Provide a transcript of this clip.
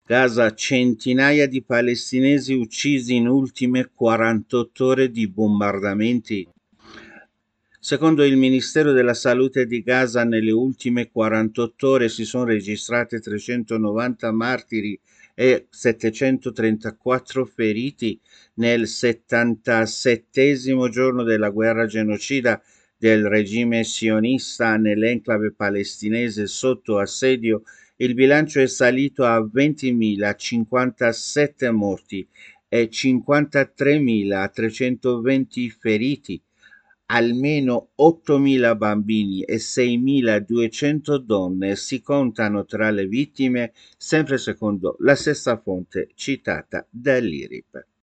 Gaza, centinaia di palestinesi uccisi in ultime 48 ore di bombardamenti. Secondo il Ministero della Salute di Gaza, nelle ultime 48 ore si sono registrate 390 martiri e 734 feriti nel 77° giorno della guerra genocida del regime sionista nell'enclave palestinese sotto assedio. Il bilancio è salito a 20.057 morti e 53.320 feriti. Almeno 8.000 bambini e 6.200 donne si contano tra le vittime, sempre secondo la stessa fonte citata dall'IRIB.